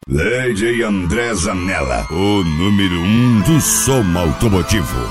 DJ André Zanella, o número 1 do som automotivo.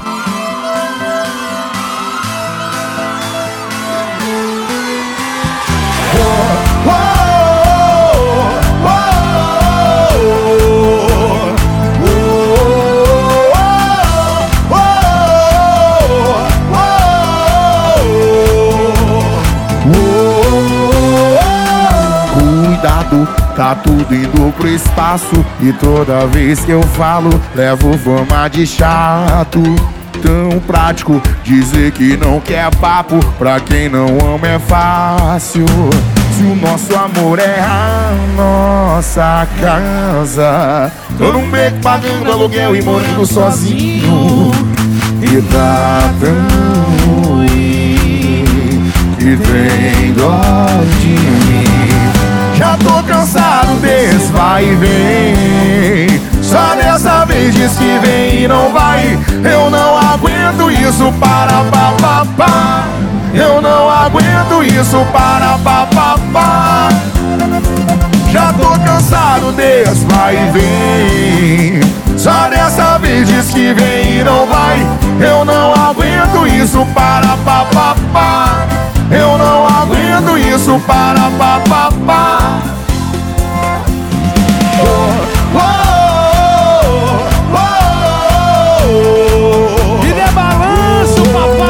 Cuidado, tá tudo indo pro espaço. E toda vez que eu falo, levo fama de chato. Tão prático dizer que não quer papo. Pra quem não ama é fácil. Se o nosso amor é a nossa casa, tô num beco pagando aluguel e morando sozinho. E tá tão ruim que tem dó de mim. Já tô cansado desse vai e vem. Só dessa vez diz que vem e não vai. Eu não aguento isso, para papapá. Eu não aguento isso, para papapá. Já tô cansado desse vai e vem. Só dessa vez diz que vem e não vai. Eu não aguento isso, para papapá. Eu não aguento isso, para papapá. Me dê balanço,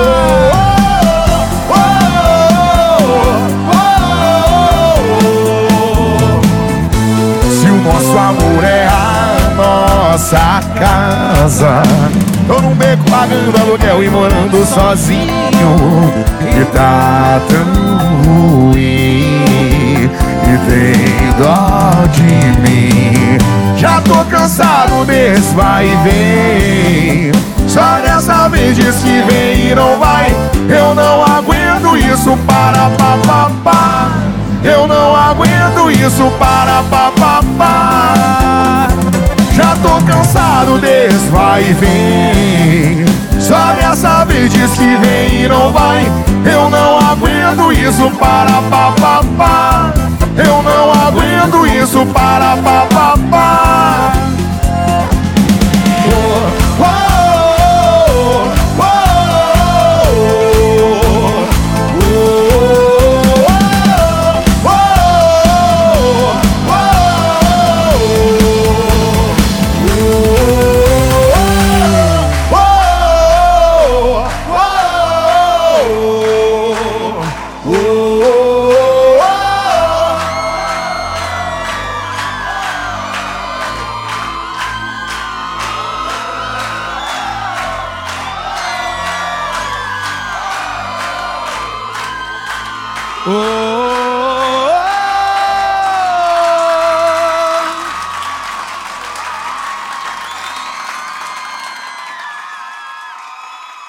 Se o nosso amor é a nossa casa, tô num beco pagando aluguel e morando sozinho. E tá tão ruim e tem dó de mim. Já tô cansado desse vai e vem. Só dessa vez diz que vem e não vai. Eu não aguento isso, para papapá. Eu não aguento isso, para papapá. Já tô cansado desse vai e vem. Só dessa vez diz que vem e não vai. Eu não aguento isso, para papapá. Eu não aguento isso, para papapá. Oh.